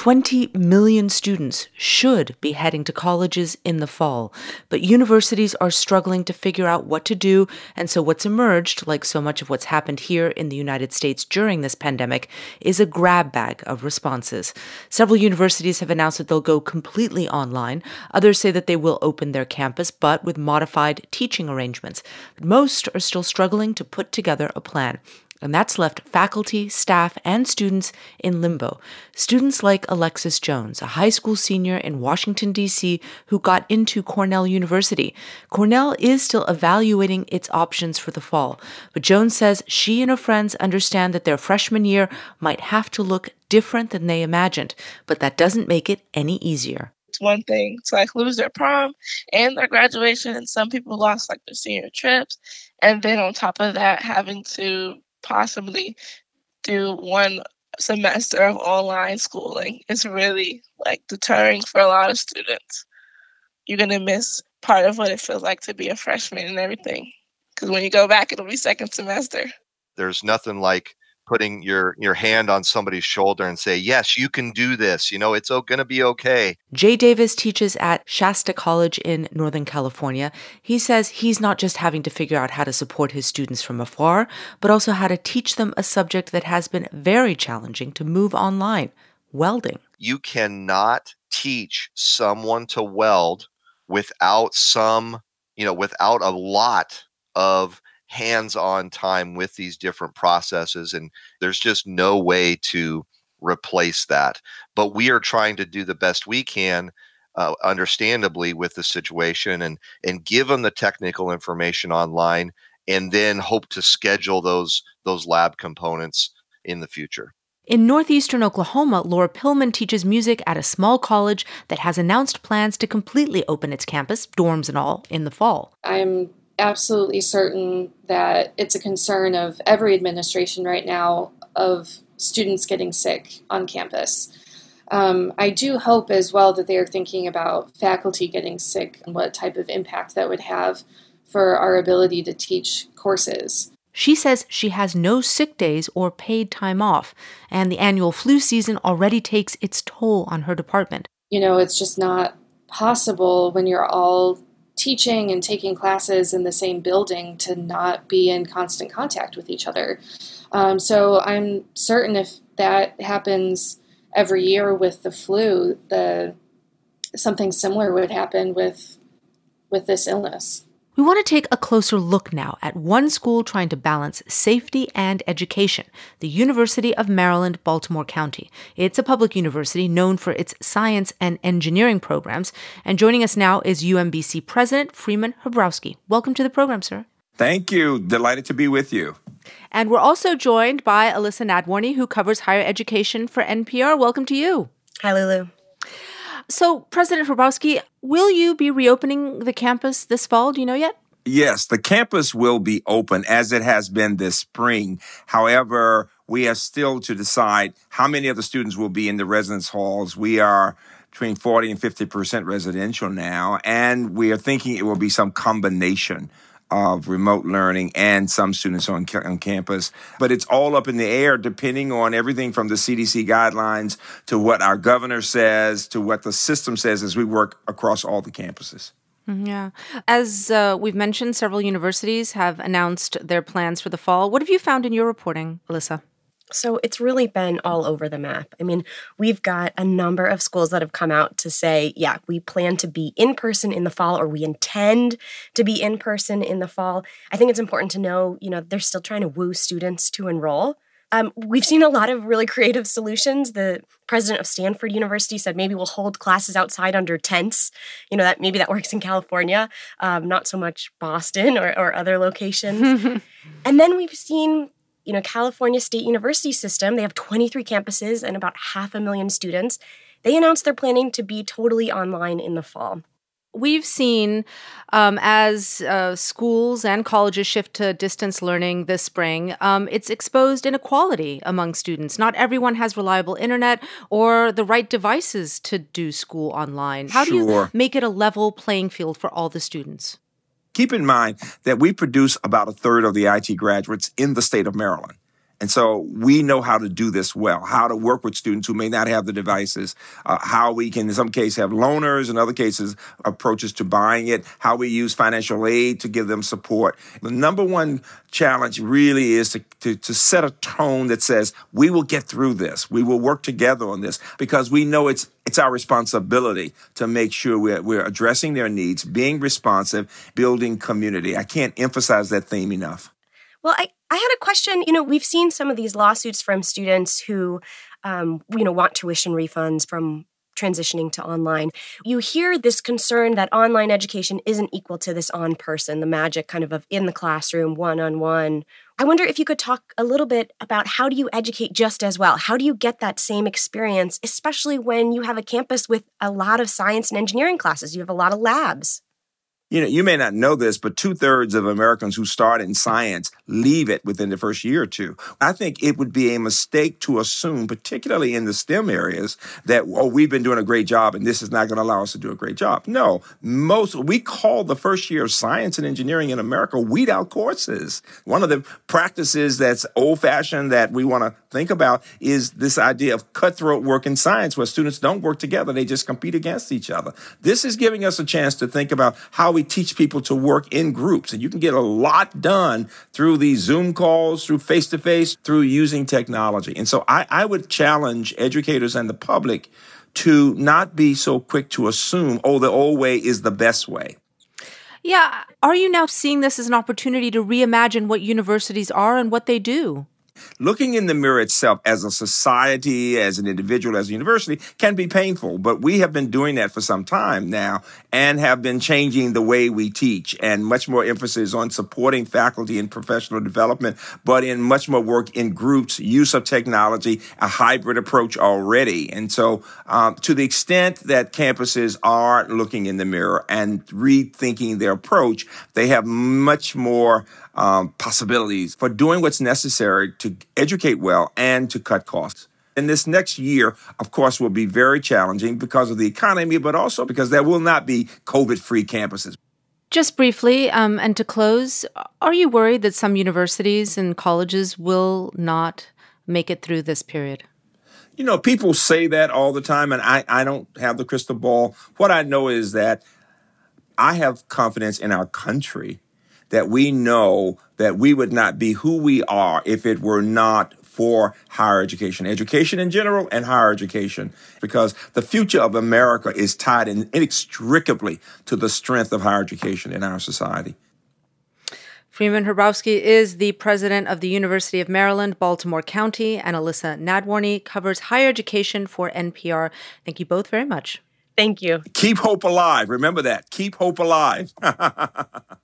20 million students should be heading to colleges in the fall, but universities are struggling to figure out what to do, and so what's emerged, like so much of what's happened here in the United States during this pandemic, is a grab bag of responses. Several universities have announced that they'll go completely online. Others say that they will open their campus, but with modified teaching arrangements. But most are still struggling to put together a plan. And that's left faculty, staff, and students in limbo. Students like Alexis Jones, a high school senior in Washington, D.C., who got into Cornell University. Cornell is still evaluating its options for the fall, but Jones says she and her friends understand that their freshman year might have to look different than they imagined, but that doesn't make it any easier. It's one thing to lose their prom and their graduation, and some people lost their senior trips, and then on top of that, having to possibly do one semester of online schooling is really deterring for a lot of students. You're going to miss part of what it feels like to be a freshman and everything. Because when you go back, it'll be second semester. There's nothing like putting your hand on somebody's shoulder and say, yes, you can do this. It's going to be okay. Jay Davis teaches at Shasta College in Northern California. He says he's not just having to figure out how to support his students from afar, but also how to teach them a subject that has been very challenging to move online, welding. You cannot teach someone to weld without without a lot of hands-on time with these different processes, and there's just no way to replace that. But we are trying to do the best we can, understandably, with the situation and give them the technical information online, and then hope to schedule those lab components in the future. In northeastern Oklahoma, Laura Pillman teaches music at a small college that has announced plans to completely open its campus, dorms and all, in the fall. I'm absolutely certain that it's a concern of every administration right now of students getting sick on campus. I do hope as well that they are thinking about faculty getting sick and what type of impact that would have for our ability to teach courses. She says she has no sick days or paid time off, and the annual flu season already takes its toll on her department. It's just not possible when you're all teaching and taking classes in the same building to not be in constant contact with each other. So I'm certain if that happens every year with the flu, something similar would happen with this illness. We want to take a closer look now at one school trying to balance safety and education, the University of Maryland, Baltimore County. It's a public university known for its science and engineering programs. And joining us now is UMBC President Freeman Hrabowski. Welcome to the program, sir. Thank you. Delighted to be with you. And we're also joined by Alyssa Nadworny, who covers higher education for NPR. Welcome to you. Hi, Lulu. So, President Hrabowski, will you be reopening the campus this fall? Do you know yet? Yes, the campus will be open as it has been this spring. However, we have still to decide how many of the students will be in the residence halls. We are between 40 and 50% residential now, and we are thinking it will be some combination of remote learning and some students on campus. But it's all up in the air depending on everything from the CDC guidelines to what our governor says to what the system says as we work across all the campuses. Yeah. As we've mentioned, several universities have announced their plans for the fall. What have you found in your reporting, Alyssa? So it's really been all over the map. I mean, we've got a number of schools that have come out to say, yeah, we plan to be in person in the fall, or we intend to be in person in the fall. I think it's important to know, they're still trying to woo students to enroll. We've seen a lot of really creative solutions. The president of Stanford University said maybe we'll hold classes outside under tents. Maybe that works in California, not so much Boston or other locations. And then we've seen California State University system, they have 23 campuses and about 500,000 students. They announced they're planning to be totally online in the fall. We've seen as schools and colleges shift to distance learning this spring, it's exposed inequality among students. Not everyone has reliable internet or the right devices to do school online. How do you make it a level playing field for all the students? Keep in mind that we produce about a third of the IT graduates in the state of Maryland. And so we know how to do this well, how to work with students who may not have the devices, how we can, in some cases, have loaners, in other cases, approaches to buying it, how we use financial aid to give them support. The number one challenge really is to set a tone that says, we will get through this. We will work together on this because we know it's our responsibility to make sure we're addressing their needs, being responsive, building community. I can't emphasize that theme enough. Well, I had a question. We've seen some of these lawsuits from students who, want tuition refunds from transitioning to online. You hear this concern that online education isn't equal to this on-person, the magic kind of in the classroom, one-on-one. I wonder if you could talk a little bit about how do you educate just as well? How do you get that same experience, especially when you have a campus with a lot of science and engineering classes? You have a lot of labs. You may not know this, but 2/3 of Americans who start in science leave it within the first year or two. I think it would be a mistake to assume, particularly in the STEM areas, that, we've been doing a great job and this is not going to allow us to do a great job. No, we call the first year of science and engineering in America weed out courses. One of the practices that's old-fashioned that we want to think about is this idea of cutthroat work in science where students don't work together. They just compete against each other. This is giving us a chance to think about how we teach people to work in groups. And you can get a lot done through these Zoom calls, through face-to-face, through using technology. And so I would challenge educators and the public to not be so quick to assume, the old way is the best way. Yeah. Are you now seeing this as an opportunity to reimagine what universities are and what they do? Looking in the mirror itself as a society, as an individual, as a university can be painful, but we have been doing that for some time now and have been changing the way we teach and much more emphasis on supporting faculty in professional development, but in much more work in groups, use of technology, a hybrid approach already. And so to the extent that campuses are looking in the mirror and rethinking their approach, they have much more possibilities for doing what's necessary to educate well and to cut costs. And this next year, of course, will be very challenging because of the economy, but also because there will not be COVID-free campuses. Just briefly, and to close, are you worried that some universities and colleges will not make it through this period? People say that all the time, and I don't have the crystal ball. What I know is that I have confidence in our country that we know that we would not be who we are if it were not for higher education in general and higher education, because the future of America is tied inextricably to the strength of higher education in our society. Freeman Hrabowski is the president of the University of Maryland, Baltimore County, and Alyssa Nadworny covers higher education for NPR. Thank you both very much. Thank you. Keep hope alive. Remember that. Keep hope alive.